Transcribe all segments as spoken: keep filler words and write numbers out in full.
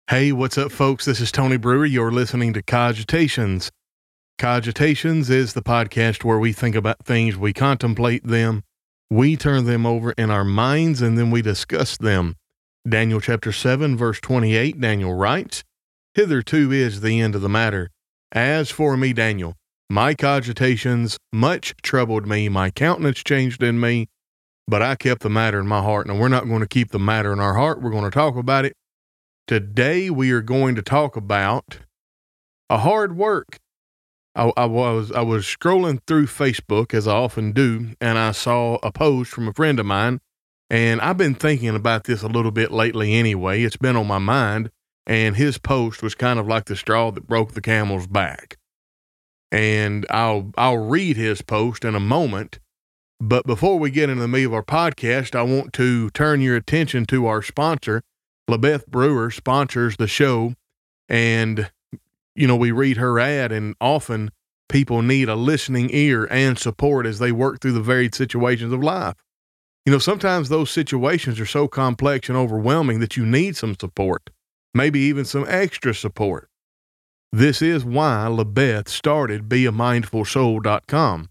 Hey, what's up, folks? This is Tony Brewer. You're listening to Cogitations. Cogitations is the podcast where we think about things, we contemplate them, we turn them over in our minds, and then we discuss them. Daniel chapter seven, verse twenty-eight, Daniel writes, "Hitherto is the end of the matter. As for me, Daniel, my cogitations much troubled me, my countenance changed in me, but I kept the matter in my heart." Now, we're not going to keep the matter in our heart. We're going to talk about it. Today, we are going to talk about a hard work. I, I was I was scrolling through Facebook, as I often do, and I saw a post from a friend of mine, and I've been thinking about this a little bit lately anyway. It's been on my mind, and his post was kind of like the straw that broke the camel's back. And I'll I'll read his post in a moment, but before we get into the meat of our podcast, I want to turn your attention to our sponsor. LaBeth Brewer sponsors the show, and, you know, we read her ad, and often people need a listening ear and support as they work through the varied situations of life. You know, sometimes those situations are so complex and overwhelming that you need some support, maybe even some extra support. This is why LaBeth started be a mindful soul dot com.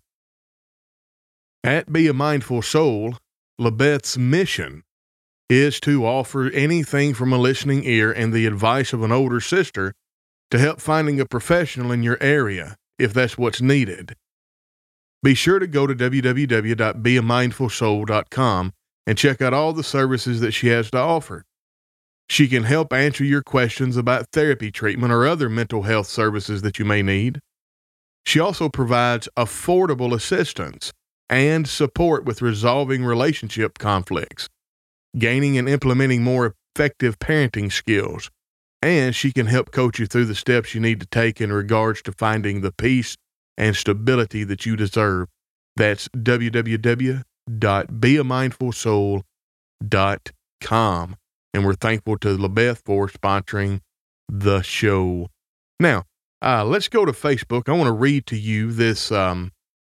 At Be a Mindful Soul, LaBeth's mission is to offer anything from a listening ear and the advice of an older sister to help finding a professional in your area, if that's what's needed. Be sure to go to w w w dot be a mindful soul dot com and check out all the services that she has to offer. She can help answer your questions about therapy treatment or other mental health services that you may need. She also provides affordable assistance and support with resolving relationship conflicts, gaining and implementing more effective parenting skills, and she can help coach you through the steps you need to take in regards to finding the peace and stability that you deserve. That's w w w dot be a mindful soul dot com. And we're thankful to LaBeth for sponsoring the show. Now, uh, let's go to Facebook. I want to read to you this, um,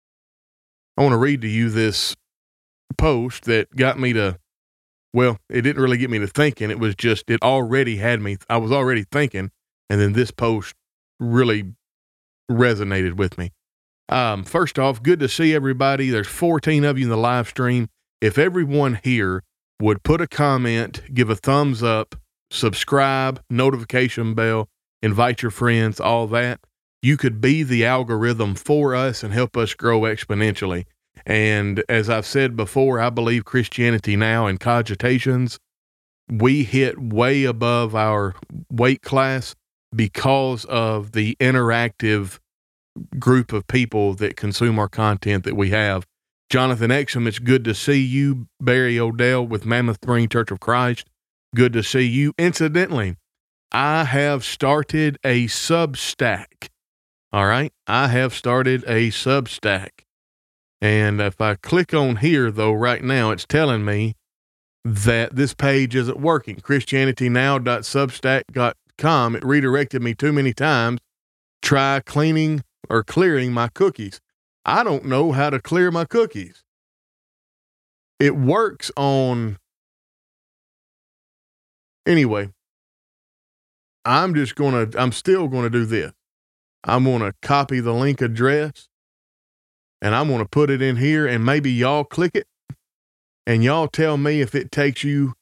I want to read to you this post that got me to Well, it didn't really get me to thinking. It was just, it already had me, I was already thinking, and then this post really resonated with me. Um, first off, good to see everybody. There's fourteen of you in the live stream. If everyone here would put a comment, give a thumbs up, subscribe, notification bell, invite your friends, all that, you could be the algorithm for us and help us grow exponentially. And as I've said before, I believe Christianity Now and Cogitations, we hit way above our weight class because of the interactive group of people that consume our content that we have. Jonathan Exum, it's good to see you. Barry Odell with Mammoth Spring Church of Christ, good to see you. Incidentally, I have started a Substack. All right, I have started a Substack. And if I click on here, though, right now, it's telling me that this page isn't working. christianity now dot substack dot com. It redirected me too many times. Try cleaning or clearing my cookies. I don't know how to clear my cookies. It works on... Anyway, I'm just going to, I'm still going to do this. I'm going to copy the link address, and I'm going to put it in here, and maybe y'all click it, and y'all tell me if it takes you.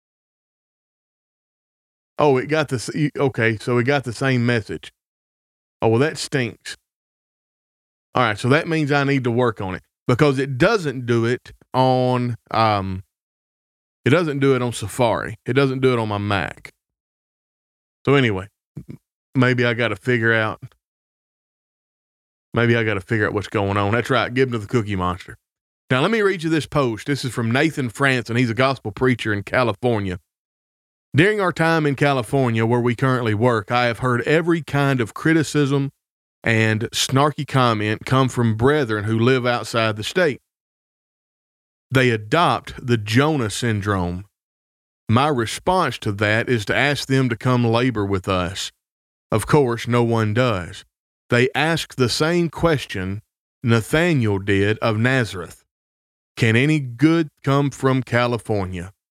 Oh, it got the, okay, so it got the same message. Oh, well, that stinks. All right, so that means I need to work on it, because it doesn't do it on, um, it doesn't do it on Safari. It doesn't do it on my Mac. So anyway, maybe I got to figure out. Maybe I got to figure out what's going on. That's right. Give him to the Cookie Monster. Now, let me read you this post. This is from Nathan France, and he's a gospel preacher in California. During our time in California, where we currently work, I have heard every kind of criticism and snarky comment come from brethren who live outside the state. They adopt the Jonah syndrome. My response to that is to ask them to come labor with us. Of course, no one does. They ask the same question Nathanael did of Nazareth. Can any good come from California?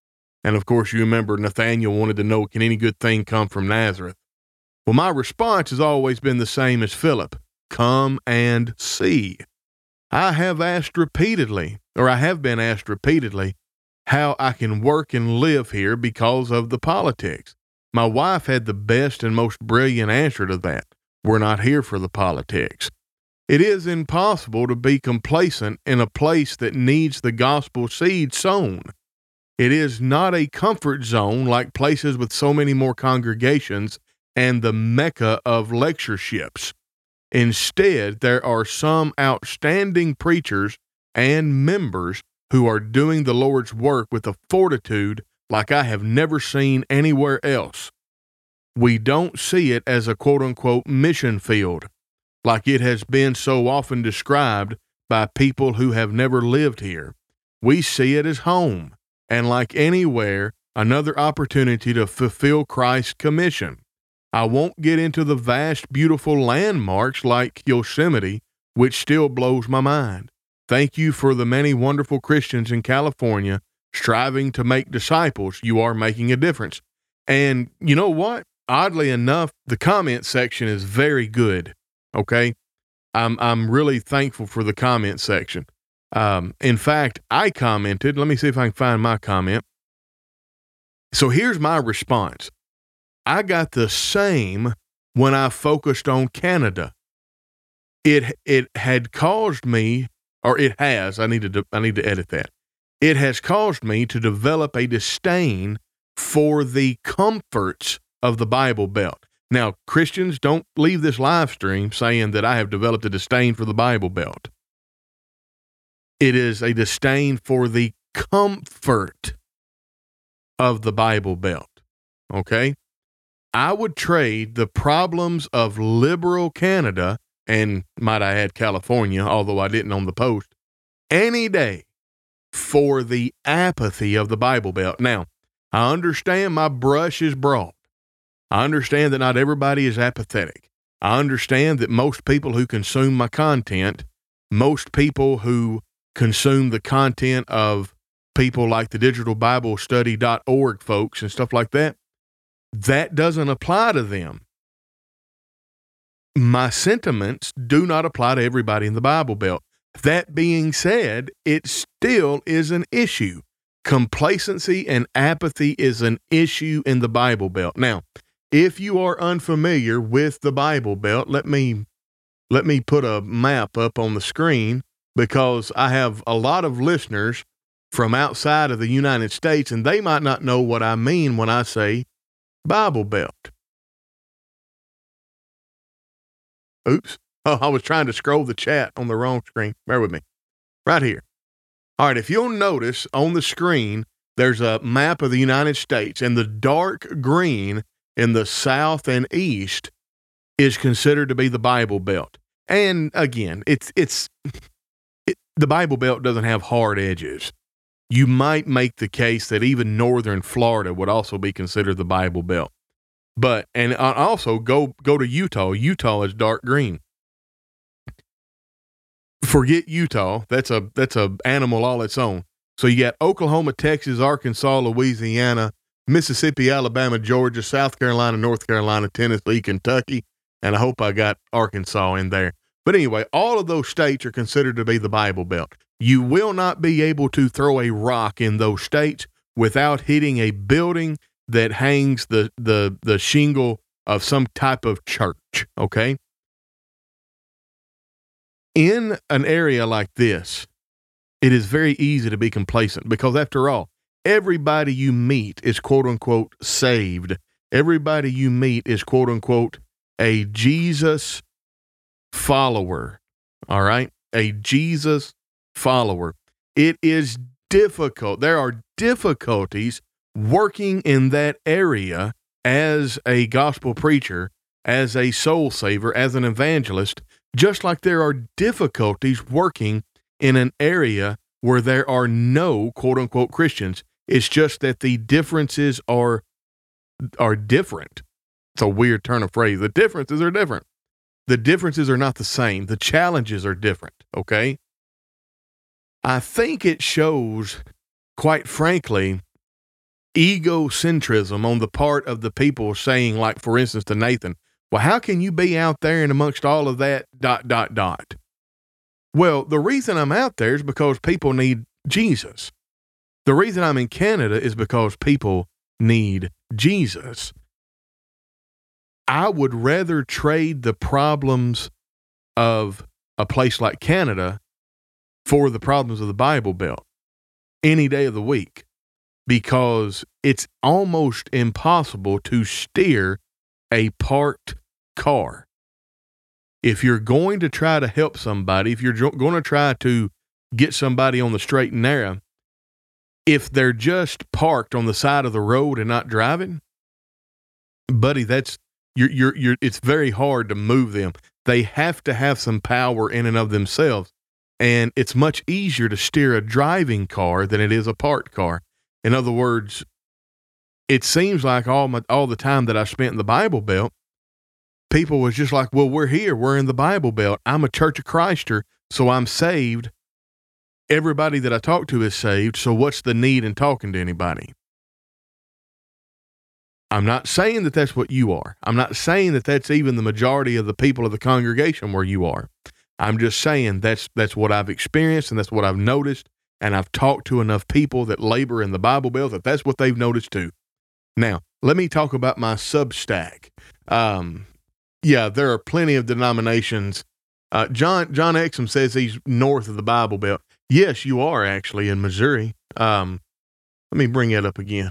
And of course, you remember Nathanael wanted to know, can any good thing come from Nazareth? Well, my response has always been the same as Philip. Come and see. I have asked repeatedly, or I have been asked repeatedly, how I can work and live here because of the politics. My wife had the best and most brilliant answer to that. We're not here for the politics. It is impossible to be complacent in a place that needs the gospel seed sown. It is not a comfort zone like places with so many more congregations and the mecca of lectureships. Instead, there are some outstanding preachers and members who are doing the Lord's work with a fortitude like I have never seen anywhere else. We don't see it as a quote-unquote mission field, like it has been so often described by people who have never lived here. We see it as home, and like anywhere, another opportunity to fulfill Christ's commission. I won't get into the vast, beautiful landmarks like Yosemite, which still blows my mind. Thank you for the many wonderful Christians in California striving to make disciples. You are making a difference. And you know what? Oddly enough, the comment section is very good. Okay. I'm, I'm really thankful for the comment section. Um, in fact, I commented, let me see if I can find my comment. So here's my response. I got the same when I focused on Canada. It, it had caused me, or it has, I need to, I need to edit that. It has caused me to develop a disdain for the comforts of the Bible Belt. Now, Christians, don't leave this live stream saying that I have developed a disdain for the Bible Belt. It is a disdain for the comfort of the Bible Belt. Okay? I would trade the problems of liberal Canada, and might I add California, although I didn't on the post, any day for the apathy of the Bible Belt. Now, I understand my brush is broad. I understand that not everybody is apathetic. I understand that most people who consume my content, most people who consume the content of people like the digital bible study dot org folks and stuff like that, that doesn't apply to them. My sentiments do not apply to everybody in the Bible Belt. That being said, it still is an issue. Complacency and apathy is an issue in the Bible Belt. Now, if you are unfamiliar with the Bible Belt, let me let me put a map up on the screen, because I have a lot of listeners from outside of the United States, and they might not know what I mean when I say Bible Belt. Oops. Oh, I was trying to scroll the chat on the wrong screen. Bear with me. Right here. All right. If you'll notice on the screen, there's a map of the United States, and the dark green in the south and east is considered to be the Bible Belt. And again, it's, it's, it, the Bible Belt doesn't have hard edges. You might make the case that even northern Florida would also be considered the Bible Belt. But, and also go, go to Utah. Utah is dark green. Forget Utah. That's a, that's a animal all its own. So you got Oklahoma, Texas, Arkansas, Louisiana, Mississippi, Alabama, Georgia, South Carolina, North Carolina, Tennessee, Kentucky, and I hope I got Arkansas in there. But anyway, all of those states are considered to be the Bible Belt. You will not be able to throw a rock in those states without hitting a building that hangs the, the, the shingle of some type of church, okay? In an area like this, it is very easy to be complacent because, after all, everybody you meet is quote-unquote saved. Everybody you meet is quote-unquote a Jesus follower, all right? A Jesus follower. It is difficult. There are difficulties working in that area as a gospel preacher, as a soul saver, as an evangelist, just like there are difficulties working in an area where there are no quote-unquote Christians. It's just that the differences are are different. It's a weird turn of phrase. The differences are different. The differences are not the same. The challenges are different, okay? I think it shows, quite frankly, egocentrism on the part of the people saying, like, for instance, to Nathan, well, how can you be out there and amongst all of that dot, dot, dot? Well, the reason I'm out there is because people need Jesus. The reason I'm in Canada is because people need Jesus. I would rather trade the problems of a place like Canada for the problems of the Bible Belt any day of the week, because it's almost impossible to steer a parked car. If you're going to try to help somebody, if you're going to try to get somebody on the straight and narrow, if they're just parked on the side of the road and not driving, buddy, that's you're you're you're. It's very hard to move them. They have to have some power in and of themselves, and it's much easier to steer a driving car than it is a parked car. In other words, it seems like all my all the time that I spent in the Bible Belt, people was just like, well, we're here, we're in the Bible Belt. I'm a Church of Christer, so I'm saved. Everybody that I talk to is saved, so what's the need in talking to anybody? I'm not saying that that's what you are. I'm not saying that that's even the majority of the people of the congregation where you are. I'm just saying that's that's what I've experienced and that's what I've noticed, and I've talked to enough people that labor in the Bible Belt that that's what they've noticed too. Now, let me talk about my Substack. Um, yeah, there are plenty of denominations. Uh, John John Exum says he's north of the Bible Belt. Yes, you are actually in Missouri. Um, let me bring that up again.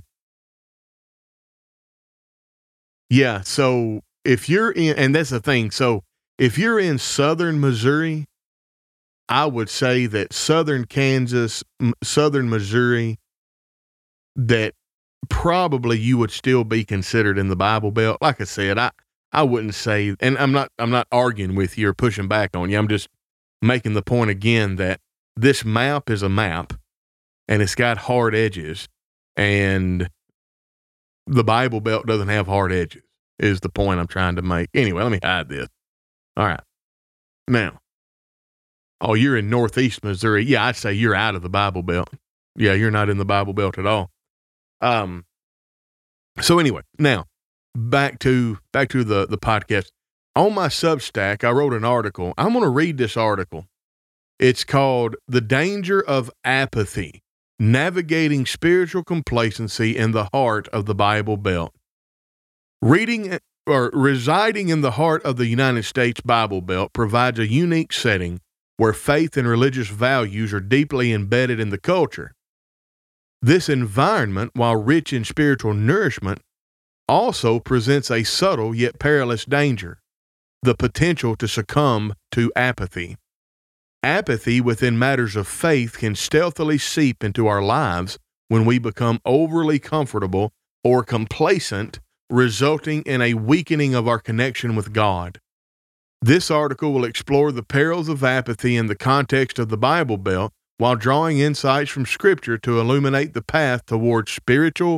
Yeah, so if you're in, and that's the thing, so if you're in southern Missouri, I would say that southern Kansas, m- southern Missouri, that probably you would still be considered in the Bible Belt. Like I said, I, I wouldn't say, and I'm not, I'm not arguing with you or pushing back on you. I'm just making the point again that this map is a map and it's got hard edges, and the Bible Belt doesn't have hard edges, is the point I'm trying to make. Anyway, let me hide this. All right. Now, oh, you're in Northeast Missouri. Yeah, I'd say you're out of the Bible Belt. Yeah, you're not in the Bible Belt at all. Um. So anyway, now back to back to the the podcast. On my Substack, I wrote an article. I'm going to read this article. It's called "The Danger of Apathy: Navigating Spiritual Complacency in the Heart of the Bible Belt." Reading or residing in the heart of the United States Bible Belt provides a unique setting where faith and religious values are deeply embedded in the culture. This environment, while rich in spiritual nourishment, also presents a subtle yet perilous danger: the potential to succumb to apathy. Apathy within matters of faith can stealthily seep into our lives when we become overly comfortable or complacent, resulting in a weakening of our connection with God. This article will explore the perils of apathy in the context of the Bible Belt while drawing insights from Scripture to illuminate the path towards spiritual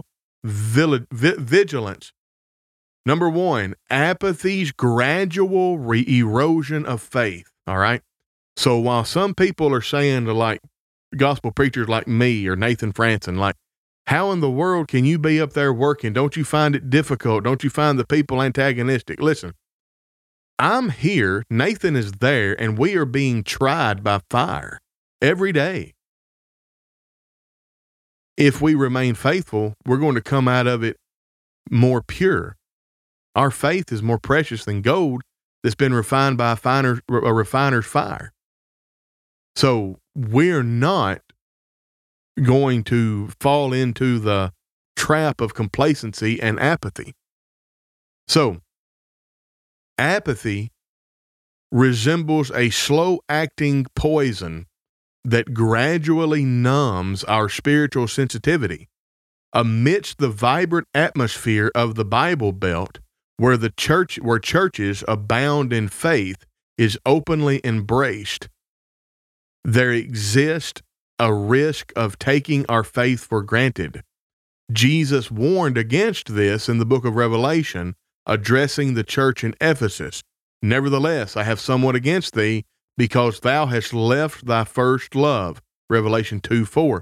vigilance. Number one, apathy's gradual re- erosion of faith. All right. So while some people are saying to, like, gospel preachers like me or Nathan Franson, like, how in the world can you be up there working? Don't you find it difficult? Don't you find the people antagonistic? Listen, I'm here, Nathan is there, and we are being tried by fire every day. If we remain faithful, we're going to come out of it more pure. Our faith is more precious than gold that's been refined by a, finer, a refiner's fire. So we're not going to fall into the trap of complacency and apathy. So apathy resembles a slow-acting poison that gradually numbs our spiritual sensitivity. Amidst the vibrant atmosphere of the Bible Belt, where the church, where churches abound in faith, is openly embraced, there exists a risk of taking our faith for granted. Jesus warned against this in the book of Revelation, addressing the church in Ephesus. Nevertheless, I have somewhat against thee, because thou hast left thy first love. Revelation two four.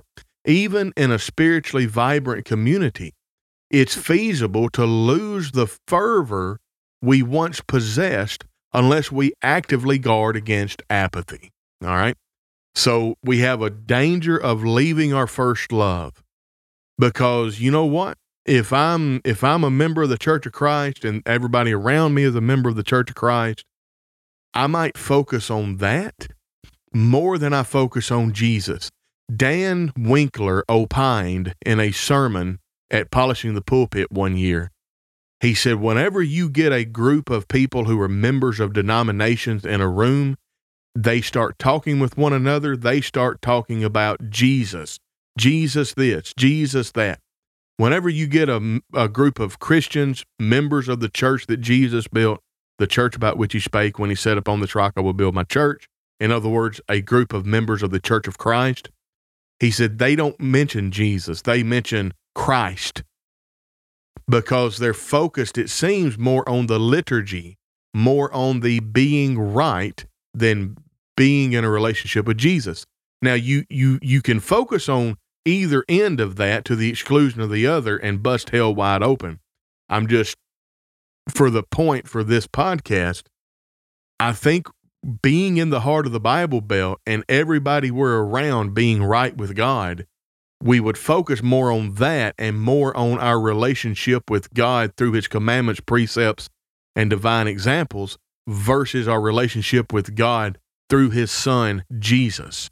even in a spiritually vibrant community, it's feasible to lose the fervor we once possessed unless we actively guard against apathy. All right. So we have a danger of leaving our first love, because you know what? If I'm, if I'm a member of the Church of Christ and everybody around me is a member of the Church of Christ, I might focus on that more than I focus on Jesus. Dan Winkler opined in a sermon at Polishing the Pulpit one year. He said, whenever you get a group of people who are members of denominations in a room, they start talking with one another. They start talking about Jesus, Jesus this, Jesus that. Whenever you get a, a group of Christians, members of the church that Jesus built, the church about which he spake when he said, upon this rock I will build my church. In other words, a group of members of the Church of Christ. He said they don't mention Jesus. They mention Christ, because they're focused, it seems, more on the liturgy, more on the being right than being in a relationship with Jesus. Now, you you you can focus on either end of that to the exclusion of the other and bust hell wide open. I'm just, for the point for this podcast, I think being in the heart of the Bible Belt and everybody we're around being right with God, we would focus more on that and more on our relationship with God through his commandments, precepts, and divine examples versus our relationship with God through his son, Jesus.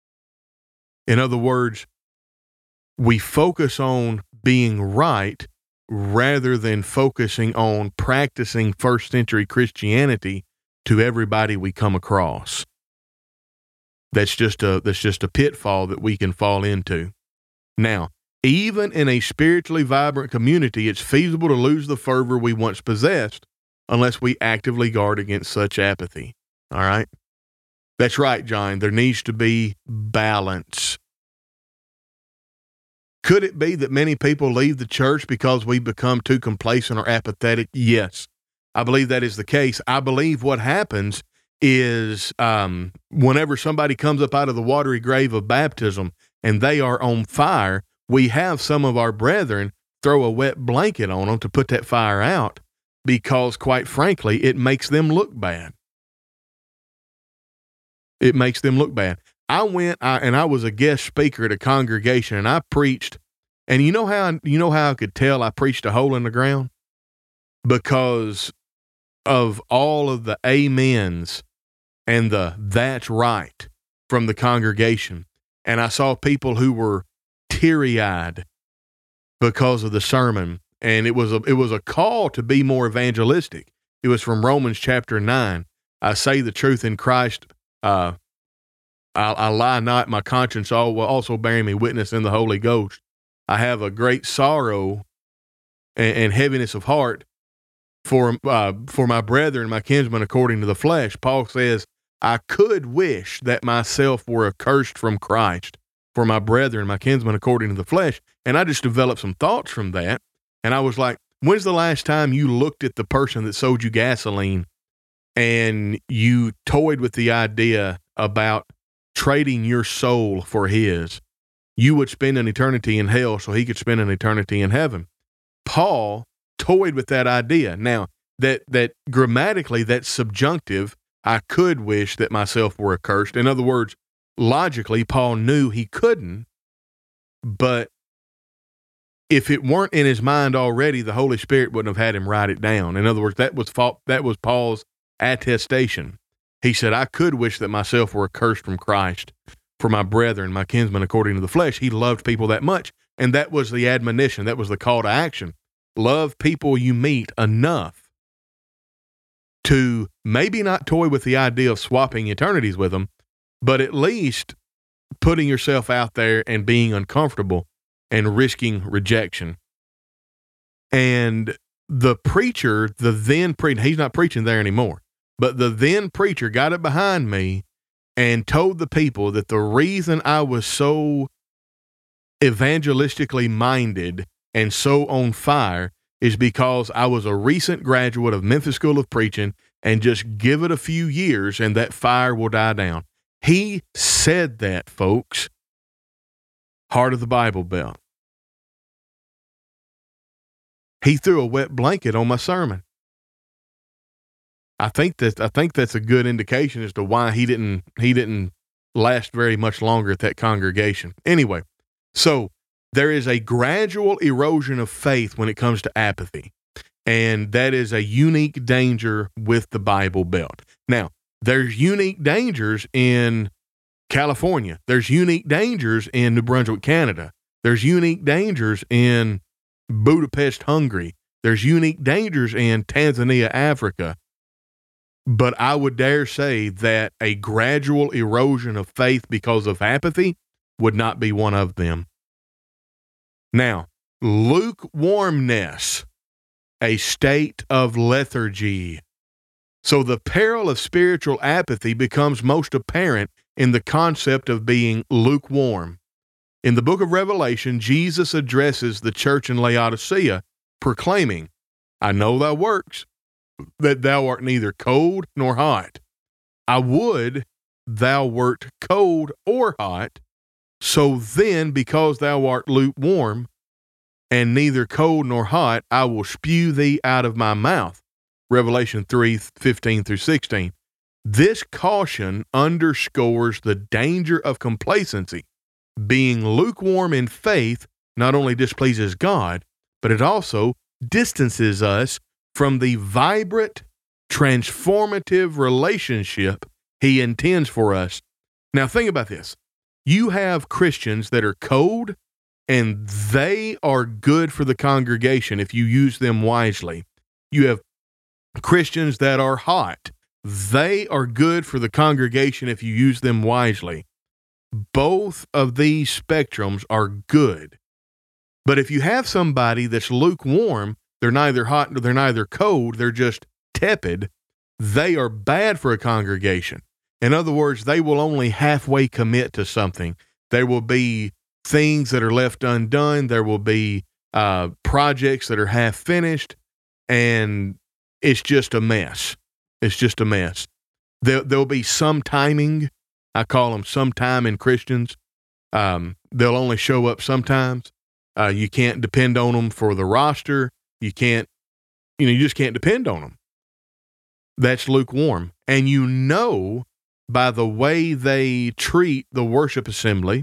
In other words, we focus on being right rather than focusing on practicing first century Christianity to everybody we come across. That's just a, that's just a pitfall that we can fall into. Now, even in a spiritually vibrant community, it's feasible to lose the fervor we once possessed unless we actively guard against such apathy. All right? That's right, John. There needs to be balance. Could it be that many people leave the church because we become too complacent or apathetic? Yes, I believe that is the case. I believe what happens is um, whenever somebody comes up out of the watery grave of baptism and they are on fire, we have some of our brethren throw a wet blanket on them to put that fire out because, quite frankly, it makes them look bad. It makes them look bad. I went I, and I was a guest speaker at a congregation, and I preached. And you know how you know how I could tell I preached a hole in the ground? Because of all of the amens and the that's right from the congregation. And I saw people who were teary-eyed because of the sermon. And it was a it was a call to be more evangelistic. It was from Romans chapter nine. I say the truth in Christ. Uh, I, I lie not, my conscience all, will also bearing me witness in the Holy Ghost. I have a great sorrow and, and heaviness of heart for uh, for my brethren, my kinsmen, according to the flesh. Paul says, I could wish that myself were accursed from Christ for my brethren, my kinsmen, according to the flesh. And I just developed some thoughts from that. And I was like, when's the last time you looked at the person that sold you gasoline and you toyed with the idea about trading your soul for his? You would spend an eternity in hell so he could spend an eternity in heaven. Paul toyed with that idea. Now, that that grammatically, that's subjunctive. I could wish that myself were accursed. In other words, logically, Paul knew he couldn't, but if it weren't in his mind already, the Holy Spirit wouldn't have had him write it down. In other words, that was that was Paul's attestation. He said, I could wish that myself were accursed from Christ for my brethren, my kinsmen, according to the flesh. He loved people that much. And that was the admonition. That was the call to action. Love people you meet enough to maybe not toy with the idea of swapping eternities with them, but at least putting yourself out there and being uncomfortable and risking rejection. And the preacher, the then preacher, he's not preaching there anymore, but the then preacher got it behind me and told the people that the reason I was so evangelistically minded and so on fire is because I was a recent graduate of Memphis School of Preaching, and just give it a few years and that fire will die down. He said that, folks. Heart of the Bible Belt. He threw a wet blanket on my sermon. I think that I think that's a good indication as to why he didn't he didn't last very much longer at that congregation. Anyway, so there is a gradual erosion of faith when it comes to apathy, and that is a unique danger with the Bible Belt. Now, there's unique dangers in California. There's unique dangers in New Brunswick, Canada. There's unique dangers in Budapest, Hungary. There's unique dangers in Tanzania, Africa. But I would dare say that a gradual erosion of faith because of apathy would not be one of them. Now, lukewarmness, a state of lethargy. So the peril of spiritual apathy becomes most apparent in the concept of being lukewarm. In the book of Revelation, Jesus addresses the church in Laodicea, proclaiming, I know thy works, that thou art neither cold nor hot. I would thou wert cold or hot. So then, because thou art lukewarm, and neither cold nor hot, I will spew thee out of my mouth. Revelation three, fifteen through sixteen. This caution underscores the danger of complacency. Being lukewarm in faith not only displeases God, but it also distances us from the vibrant, transformative relationship he intends for us. Now think about this. You have Christians that are cold, and they are good for the congregation if you use them wisely. You have Christians that are hot. They are good for the congregation if you use them wisely. Both of these spectrums are good. But if you have somebody that's lukewarm, they're neither hot nor they're neither cold, they're just tepid, they are bad for a congregation. In other words, they will only halfway commit to something. There will be things that are left undone. There will be uh, projects that are half finished, and it's just a mess. It's just a mess. There, there'll be some timing. I call them sometime in Christians. Um, they'll only show up sometimes. Uh, you can't depend on them for the roster. You can't, you know, you just can't depend on them. That's lukewarm. And you know by the way they treat the worship assembly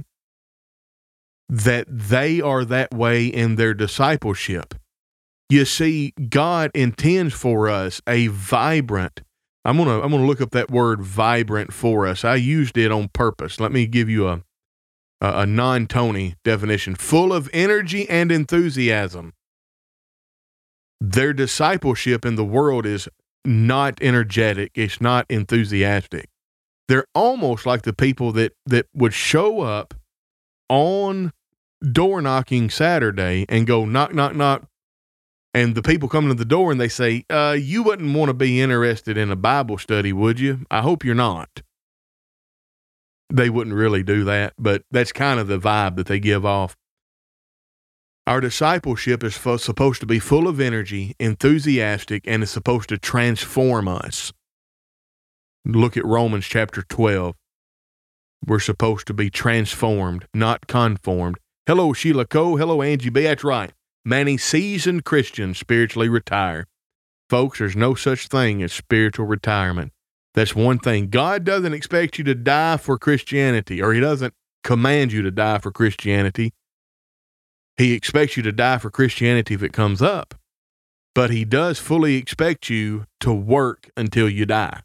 that they are that way in their discipleship. You see, God intends for us a vibrant, I'm going to I'm going to look up that word vibrant for us. I used it on purpose. Let me give you a a, a non-Tony definition. Full of energy and enthusiasm. Their discipleship in the world is not energetic. It's not enthusiastic. They're almost like the people that, that would show up on door knocking Saturday and go knock, knock, knock. And the people come to the door and they say, uh, you wouldn't want to be interested in a Bible study, would you? I hope you're not. They wouldn't really do that, but that's kind of the vibe that they give off. Our discipleship is f- supposed to be full of energy, enthusiastic, and is supposed to transform us. Look at Romans chapter twelve. We're supposed to be transformed, not conformed. Hello, Sheila Coe. Hello, Angie B. That's right. Many seasoned Christians spiritually retire. Folks, there's no such thing as spiritual retirement. That's one thing. God doesn't expect you to die for Christianity, or he doesn't command you to die for Christianity. He expects you to die for Christianity if it comes up, but he does fully expect you to work until you die.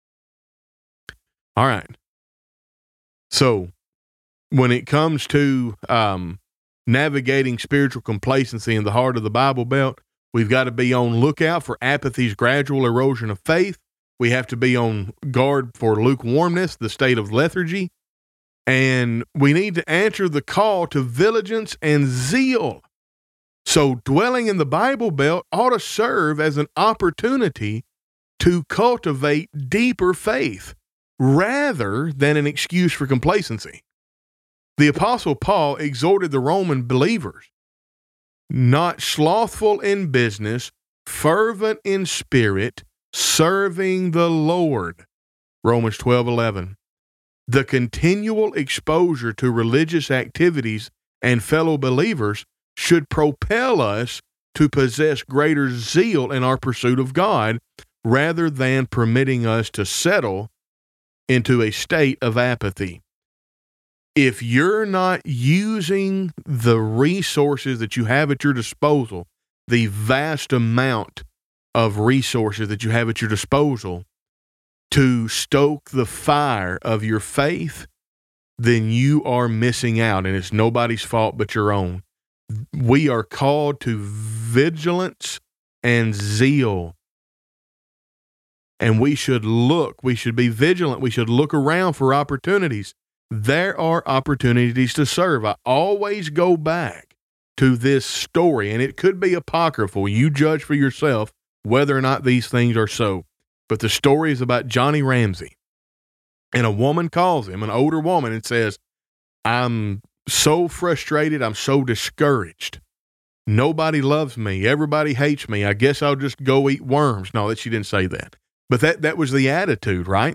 All right. So when it comes to um, navigating spiritual complacency in the heart of the Bible Belt, we've got to be on lookout for apathy's gradual erosion of faith. We have to be on guard for lukewarmness, the state of lethargy. And we need to answer the call to diligence and zeal. So dwelling in the Bible Belt ought to serve as an opportunity to cultivate deeper faith rather than an excuse for complacency. The Apostle Paul exhorted the Roman believers, not slothful in business, fervent in spirit, serving the Lord. Romans twelve eleven. The continual exposure to religious activities and fellow believers should propel us to possess greater zeal in our pursuit of God rather than permitting us to settle into a state of apathy. If you're not using the resources that you have at your disposal, the vast amount of resources that you have at your disposal to stoke the fire of your faith, then you are missing out, and it's nobody's fault but your own. We are called to vigilance and zeal. And we should look, we should be vigilant, we should look around for opportunities. There are opportunities to serve. I always go back to this story, and it could be apocryphal. You judge for yourself whether or not these things are so. But the story is about Johnny Ramsey. And a woman calls him, an older woman, and says, I'm so frustrated, I'm so discouraged. Nobody loves me. Everybody hates me. I guess I'll just go eat worms. No, that she didn't say that. But that, that was the attitude, right?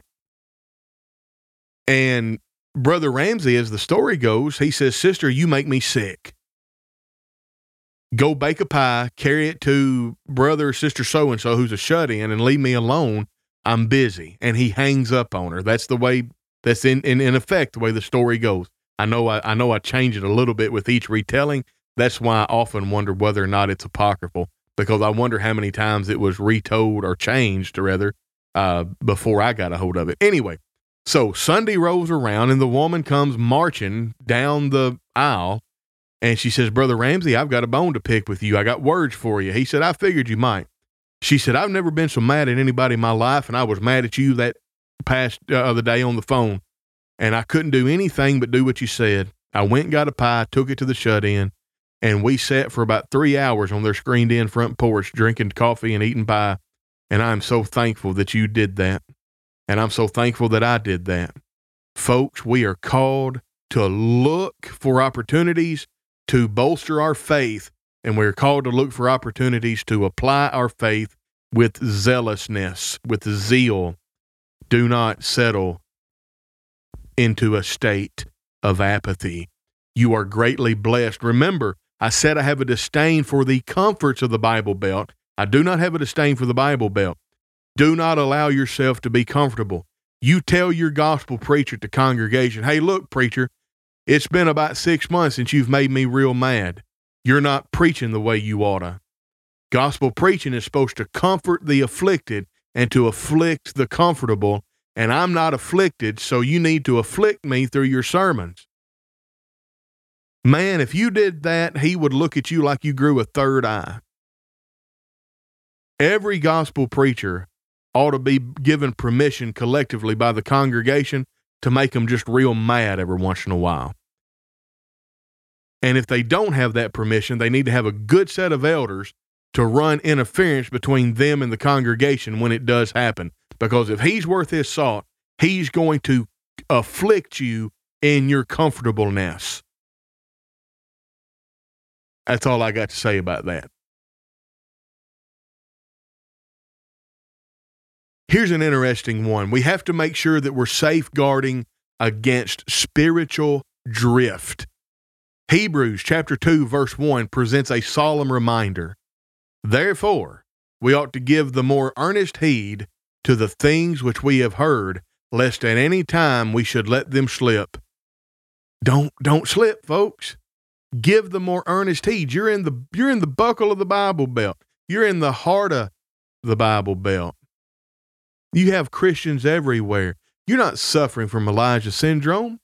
And Brother Ramsey, as the story goes, he says, sister, you make me sick. Go bake a pie, carry it to brother or sister so-and-so who's a shut-in, and leave me alone. I'm busy. And he hangs up on her. That's the way, that's in, in, in effect the way the story goes. I know I, I know I change it a little bit with each retelling. That's why I often wonder whether or not it's apocryphal, because I wonder how many times it was retold or changed, or rather, uh, before I got a hold of it. Anyway, so Sunday rolls around, and the woman comes marching down the aisle, and she says, Brother Ramsey, I've got a bone to pick with you. I got words for you. He said, I figured you might. She said, I've never been so mad at anybody in my life, and I was mad at you that past uh, other day on the phone, and I couldn't do anything but do what you said. I went and got a pie, took it to the shut-in, and we sat for about three hours on their screened-in front porch drinking coffee and eating pie, and I'm so thankful that you did that, and I'm so thankful that I did that. Folks, we are called to look for opportunities to bolster our faith, and we're called to look for opportunities to apply our faith with zealousness, with zeal. Do not settle into a state of apathy. You are greatly blessed. Remember, I said I have a disdain for the comforts of the Bible Belt. I do not have a disdain for the Bible Belt. Do not allow yourself to be comfortable. You tell your gospel preacher at the congregation, hey, look, preacher, it's been about six months since you've made me real mad. You're not preaching the way you oughta. Gospel preaching is supposed to comfort the afflicted and to afflict the comfortable, and I'm not afflicted, so you need to afflict me through your sermons. Man, if you did that, he would look at you like you grew a third eye. Every gospel preacher ought to be given permission collectively by the congregation to make them just real mad every once in a while. And if they don't have that permission, they need to have a good set of elders to run interference between them and the congregation when it does happen. Because if he's worth his salt, he's going to afflict you in your comfortableness. That's all I got to say about that. Here's an interesting one. We have to make sure that we're safeguarding against spiritual drift. Hebrews chapter two, verse one presents a solemn reminder. Therefore, we ought to give the more earnest heed to the things which we have heard, lest at any time we should let them slip. Don't, don't slip, folks. Give the more earnest heed. You're in the, you're in the buckle of the Bible Belt. You're in the heart of the Bible Belt. You have Christians everywhere. You're not suffering from Elijah syndrome.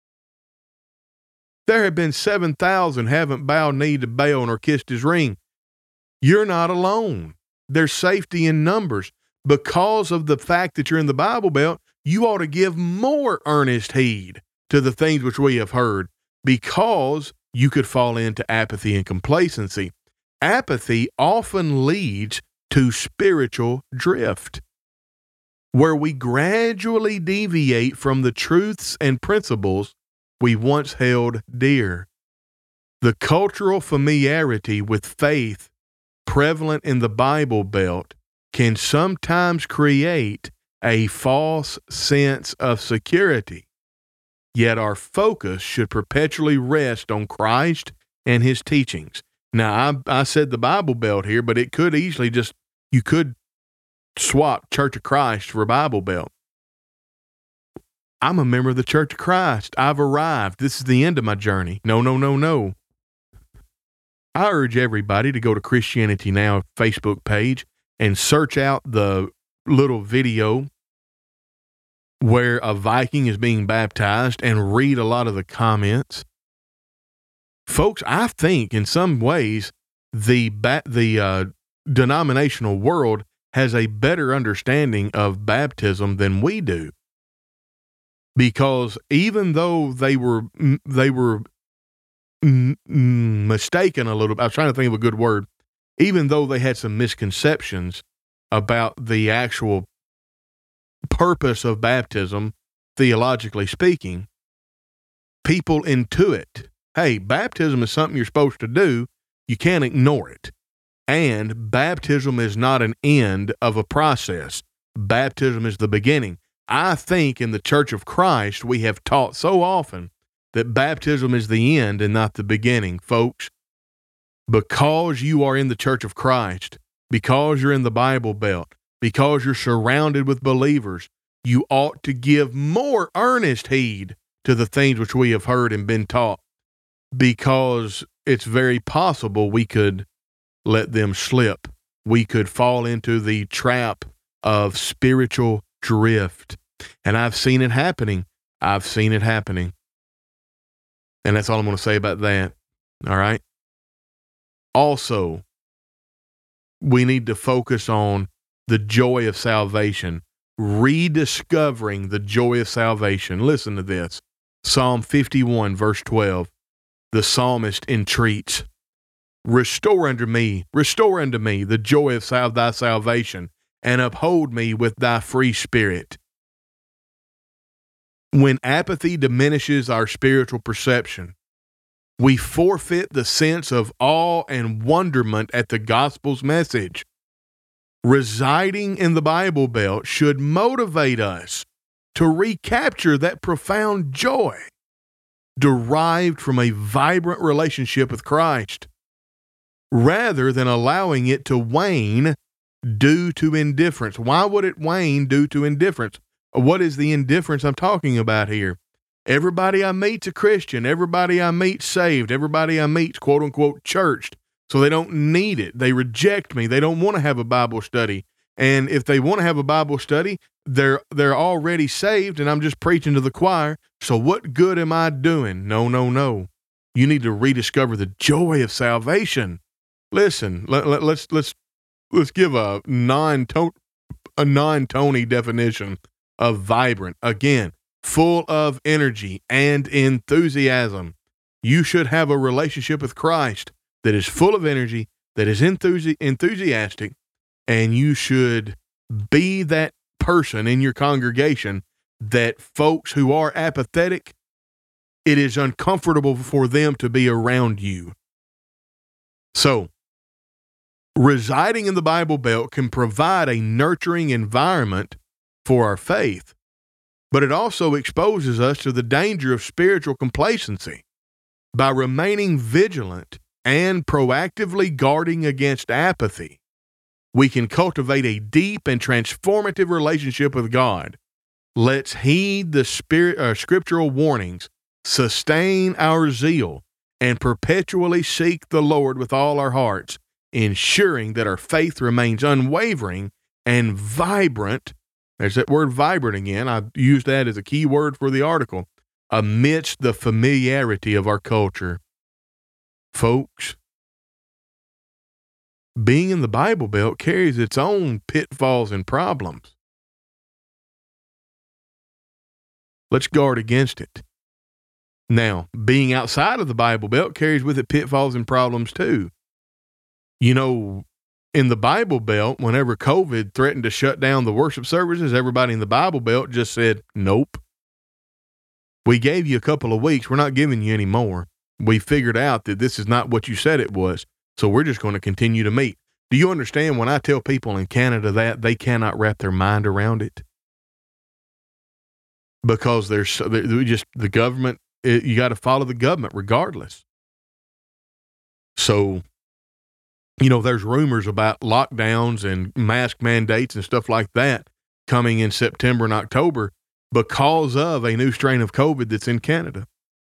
There have been seven thousand haven't bowed knee to Baal nor kissed his ring. You're not alone. There's safety in numbers. Because of the fact that you're in the Bible Belt, you ought to give more earnest heed to the things which we have heard, because you could fall into apathy and complacency. Apathy often leads to spiritual drift, where we gradually deviate from the truths and principles we once held dear. The cultural familiarity with faith prevalent in the Bible Belt can sometimes create a false sense of security. yet our focus should perpetually rest on Christ and his teachings. Now, I, I said the Bible Belt here, but it could easily just, you could swap Church of Christ for Bible Belt. I'm a member of the Church of Christ. I've arrived. This is the end of my journey. No, no, no, no. I urge everybody to go to Christianity Now Facebook page and search out the little video where a Viking is being baptized and read a lot of the comments. Folks, I think in some ways the ba- the uh, denominational world has a better understanding of baptism than we do. Because even though they were they were m- m- mistaken a little, I was trying to think of a good word, even though they had some misconceptions about the actual purpose of baptism, theologically speaking, people intuit, hey, baptism is something you're supposed to do. You can't ignore it. And baptism is not an end of a process. Baptism is the beginning. I think in the Church of Christ, we have taught so often that baptism is the end and not the beginning. Folks, because you are in the Church of Christ, because you're in the Bible Belt, because you're surrounded with believers, you ought to give more earnest heed to the things which we have heard and been taught, because it's very possible we could let them slip. We could fall into the trap of spiritual drift. And I've seen it happening. I've seen it happening. And that's all I'm going to say about that. All right. Also, we need to focus on the joy of salvation, rediscovering the joy of salvation. Listen to this. Psalm fifty-one, verse twelve. The psalmist entreats, Restore unto me, restore unto me the joy of sal- thy salvation, and uphold me with thy free spirit. When apathy diminishes our spiritual perception, we forfeit the sense of awe and wonderment at the gospel's message. Residing in the Bible Belt should motivate us to recapture that profound joy derived from a vibrant relationship with Christ, rather than allowing it to wane due to indifference. Why would it wane due to indifference? What is the indifference I'm talking about here? Everybody I meet's a Christian. Everybody I meet's saved. Everybody I meet's quote unquote churched. So they don't need it. They reject me. They don't want to have a Bible study. And if they want to have a Bible study, they're they're already saved and I'm just preaching to the choir. So what good am I doing? No, no, no. You need to rediscover the joy of salvation. Listen, let, let, let's let's let's give a non-tone a non-Tony definition of vibrant. Again, full of energy and enthusiasm. You should have a relationship with Christ that is full of energy, that is enthusi- enthusiastic, and you should be that person in your congregation that folks who are apathetic, it is uncomfortable for them to be around you. So, residing in the Bible Belt can provide a nurturing environment for our faith, but it also exposes us to the danger of spiritual complacency. By remaining vigilant and proactively guarding against apathy, we can cultivate a deep and transformative relationship with God. Let's heed the spirit, uh, scriptural warnings, sustain our zeal, and perpetually seek the Lord with all our hearts, ensuring that our faith remains unwavering and vibrant. There's that word vibrant again. I used that as a key word for the article. Amidst the familiarity of our culture. Folks, being in the Bible Belt carries its own pitfalls and problems. Let's guard against it. Now, being outside of the Bible Belt carries with it pitfalls and problems too. You know, in the Bible Belt, whenever COVID threatened to shut down the worship services, everybody in the Bible Belt just said, nope. We gave you a couple of weeks. We're not giving you any more. We figured out that this is not what you said it was, so we're just going to continue to meet. Do you understand when I tell people in Canada that they cannot wrap their mind around it? because there's they just the government. It, you got to follow the government regardless. So, you know, there's rumors about lockdowns and mask mandates and stuff like that coming in September and October because of a new strain of COVID that's in Canada.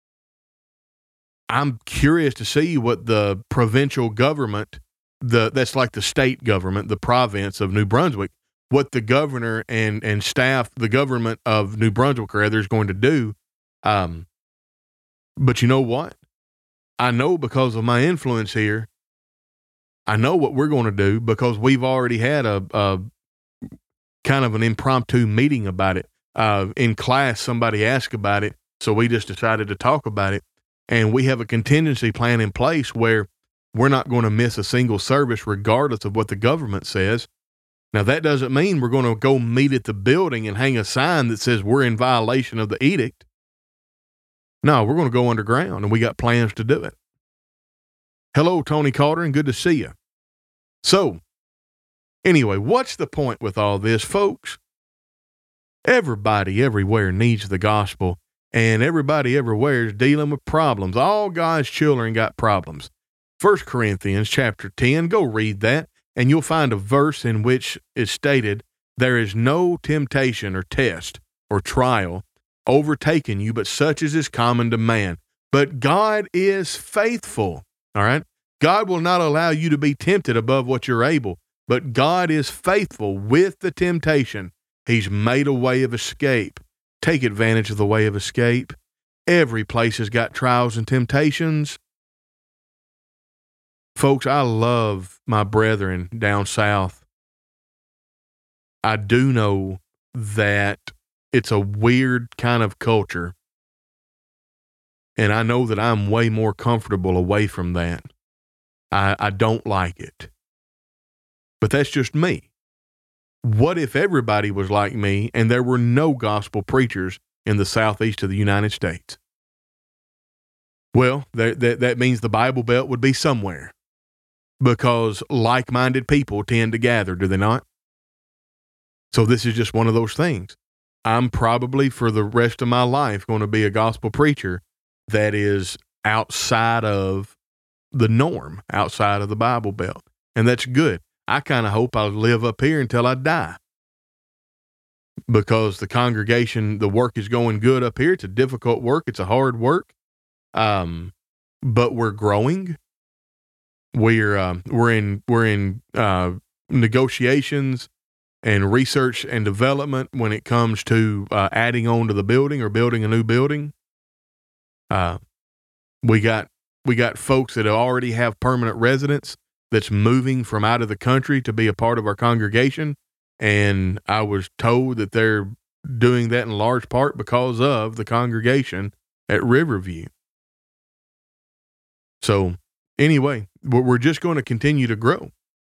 I'm curious to see what the provincial government, the that's like the state government, the province of New Brunswick, what the governor and, and staff, the government of New Brunswick, rather, is going to do. Um, but you know what? I know because of my influence here, I know what we're going to do because we've already had a, a kind of an impromptu meeting about it. Uh, in class, somebody asked about it, so we just decided to talk about it. And we have a contingency plan in place where we're not going to miss a single service regardless of what the government says. Now, that doesn't mean we're going to go meet at the building and hang a sign that says we're in violation of the edict. No, we're going to go underground, and we got plans to do it. Hello, Tony Carter, and good to see you. So, anyway, what's the point with all this, folks? Everybody everywhere needs the gospel, and everybody everywhere is dealing with problems. All God's children got problems. First Corinthians chapter ten, go read that, and you'll find a verse in which is stated, there is no temptation or test or trial overtaken you, but such as is common to man. But God is faithful, all right? God will not allow you to be tempted above what you're able, but God is faithful with the temptation. He's made a way of escape. Take advantage of the way of escape. Every place has got trials and temptations. Folks, I love my brethren down south. I do know that it's a weird kind of culture, and I know that I'm way more comfortable away from that. I, I don't like it. But that's just me. What if everybody was like me and there were no gospel preachers in the southeast of the United States? Well, that, that, that means the Bible Belt would be somewhere, because like-minded people tend to gather, do they not? So this is just one of those things. I'm probably for the rest of my life going to be a gospel preacher that is outside of the norm, outside of the Bible Belt. And that's good. I kind of hope I'll live up here until I die, because the congregation, the work is going good up here. It's a difficult work. It's a hard work. Um, but we're growing. We're, uh, we're in, we're in, uh, negotiations and research and development when it comes to, uh, adding on to the building or building a new building. Uh, we got, we got folks that already have permanent residence that's moving from out of the country to be a part of our congregation. And I was told that they're doing that in large part because of the congregation at Riverview. So anyway, we're just going to continue to grow.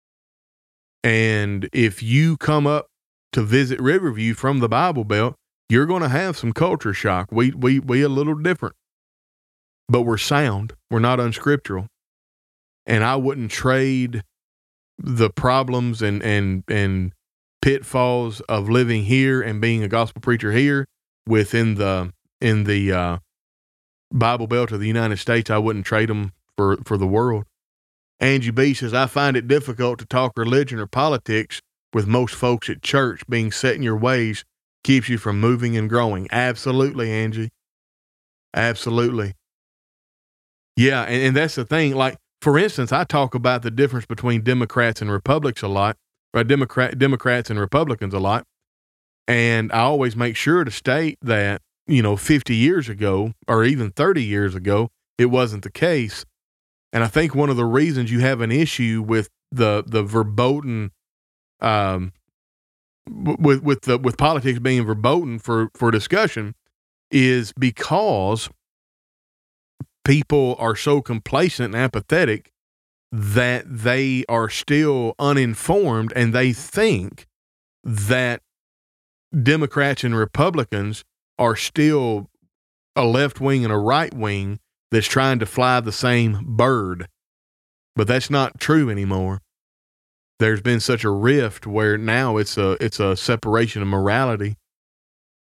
And if you come up to visit Riverview from the Bible Belt, you're going to have some culture shock. We, we, we a little different, but we're sound. We're not unscriptural. And I wouldn't trade the problems and, and, and pitfalls of living here and being a gospel preacher here within the, in the, uh, Bible Belt of the United States. I wouldn't trade them for, for the world. Angie B says, I find it difficult to talk religion or politics with most folks at church. Being set in your ways keeps you from moving and growing. Absolutely, Angie. Absolutely. Yeah. And, and that's the thing. Like, for instance, I talk about the difference between Democrats and Republicans a lot, or Democrat, Democrats and Republicans a lot. And I always make sure to state that, you know, fifty years ago, or even thirty years ago, it wasn't the case. And I think one of the reasons you have an issue with the, the verboten, um, with, with the, with politics being verboten for, for discussion is because people are so complacent and apathetic that they are still uninformed, and they think that Democrats and Republicans are still a left wing and a right wing that's trying to fly the same bird. But that's not true anymore. There's been such a rift where now it's a, it's a separation of morality.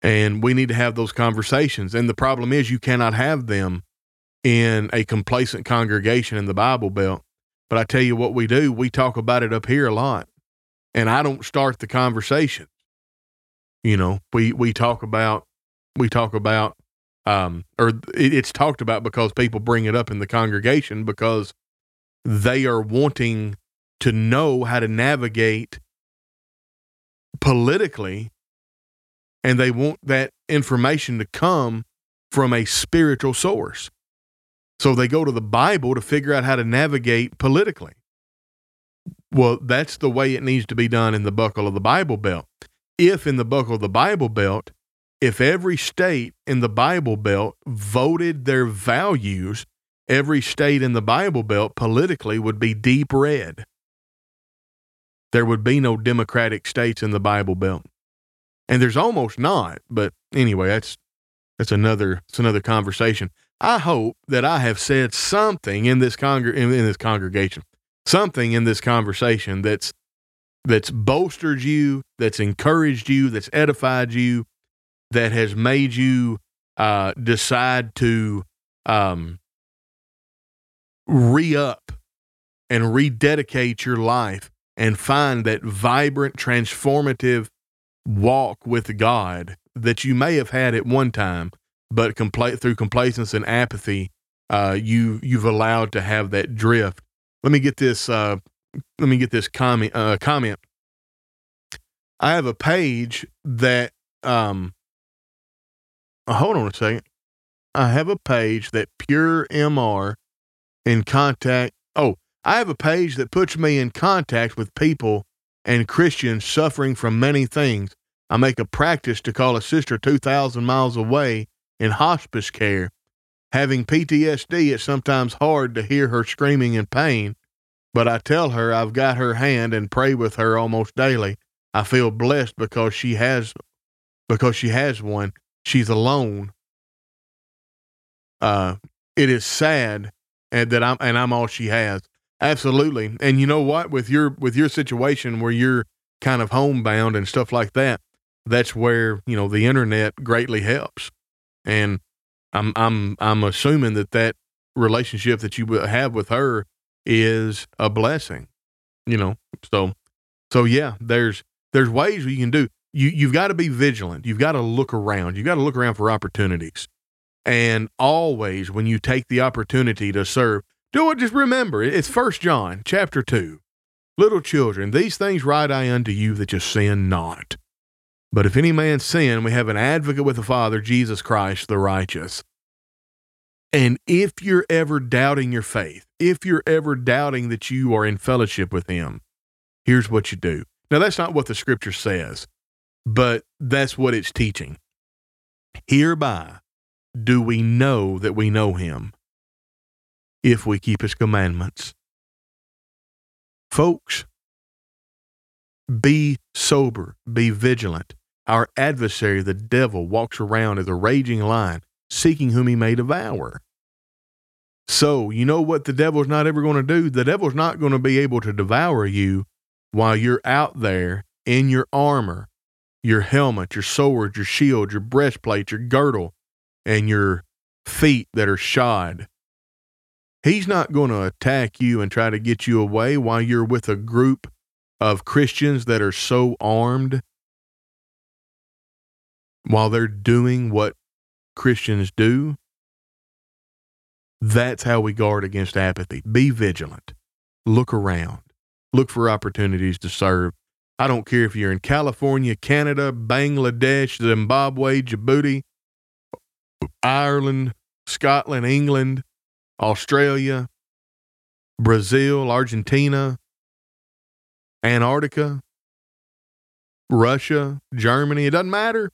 And we need to have those conversations. And the problem is you cannot have them in a complacent congregation in the Bible Belt. But I tell you what we do, we talk about it up here a lot. And I don't start the conversation. You know, we, we talk about, we talk about, um, or it, it's talked about because people bring it up in the congregation because they are wanting to know how to navigate politically, and they want that information to come from a spiritual source. So they go to the Bible to figure out how to navigate politically. Well, that's the way it needs to be done in the buckle of the Bible Belt. If in the buckle of the Bible Belt, if every state in the Bible Belt voted their values, every state in the Bible Belt politically would be deep red. There would be no Democratic states in the Bible Belt. And there's almost not, but anyway, that's that's another it's another conversation. I hope that I have said something in this congr- in, in this congregation, something in this conversation that's that's bolstered you, that's encouraged you, that's edified you, that has made you uh, decide to um, re-up and rededicate your life and find that vibrant, transformative walk with God that you may have had at one time, but compla- through complacence and apathy, uh, you you've allowed to have that drift. Let me get this. Uh, let me get this comment. Uh, comment. I have a page that. Um, uh, hold on a second. I have a page that Pure M R in contact. Oh, I have a page that puts me in contact with people and Christians suffering from many things. I make a practice to call a sister two thousand miles away in hospice care. Having P T S D, it's sometimes hard to hear her screaming in pain, but I tell her I've got her hand and pray with her almost daily. I feel blessed because she has, because she has one. She's alone. Uh, it is sad, and that I'm and I'm all she has. Absolutely. And you know what? With your with your situation where you're kind of homebound and stuff like that, that's where, you know, the internet greatly helps. And I'm I'm I'm assuming that that relationship that you have with her is a blessing. You know, so so yeah, there's there's ways you can do. You you've got to be vigilant. You've got to look around. You've got to look around for opportunities. And always when you take the opportunity to serve, do it. Just remember, it's First John chapter two. Little children, these things write I unto you that you sin not. But if any man sin, we have an advocate with the Father, Jesus Christ, the righteous. And if you're ever doubting your faith, if you're ever doubting that you are in fellowship with him, here's what you do. Now, that's not what the scripture says, but that's what it's teaching. Hereby do we know that we know him, if we keep his commandments. Folks, be sober, be vigilant. Our adversary, the devil, walks around as a raging lion, seeking whom he may devour. So, you know what the devil's not ever going to do? The devil's not going to be able to devour you while you're out there in your armor, your helmet, your sword, your shield, your breastplate, your girdle, and your feet that are shod. He's not going to attack you and try to get you away while you're with a group of Christians that are so armed, while they're doing what Christians do. That's how we guard against apathy. Be vigilant. Look around. Look for opportunities to serve. I don't care if you're in California, Canada, Bangladesh, Zimbabwe, Djibouti, Ireland, Scotland, England, Australia, Brazil, Argentina, Antarctica, Russia, Germany. It doesn't matter.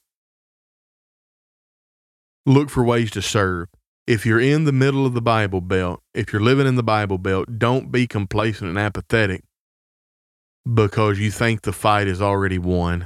Look for ways to serve. If you're in the middle of the Bible Belt, if you're living in the Bible Belt, don't be complacent and apathetic because you think the fight is already won.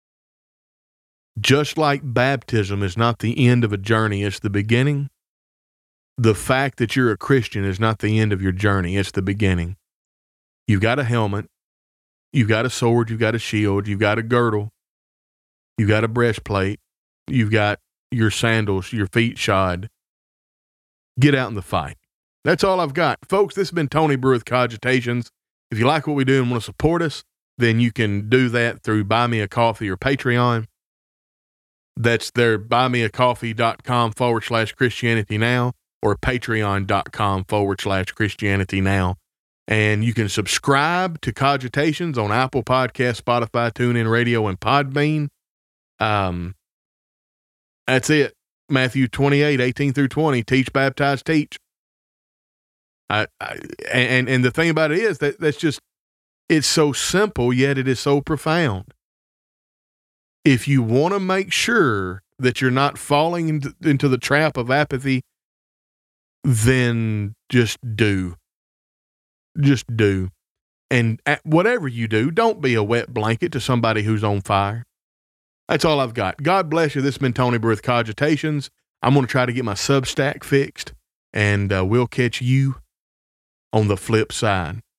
Just like baptism is not the end of a journey, it's the beginning. The fact that you're a Christian is not the end of your journey, it's the beginning. You've got a helmet, you've got a sword, you've got a shield, you've got a girdle, you've got a breastplate, you've got your sandals, your feet shod. Get out in the fight. That's all I've got. Folks, this has been Tony Brewer with Cogitations. If you like what we do and want to support us, then you can do that through Buy Me a Coffee or Patreon. That's their buymeacoffee.com forward slash Christianity Now or patreon.com forward slash Christianity Now. And you can subscribe to Cogitations on Apple Podcasts, Spotify, TuneIn Radio, and Podbean. Um, that's it. Matthew twenty-eight, eighteen through twenty, teach, baptize, teach. I, I, and, and the thing about it is that that's just, it's so simple, yet it is so profound. If you want to make sure that you're not falling into, into the trap of apathy, then just do. Just do. And at whatever you do, don't be a wet blanket to somebody who's on fire. That's all I've got. God bless you. This has been Tony Brewer with Cogitations. I'm going to try to get my Substack fixed, and uh, we'll catch you on the flip side.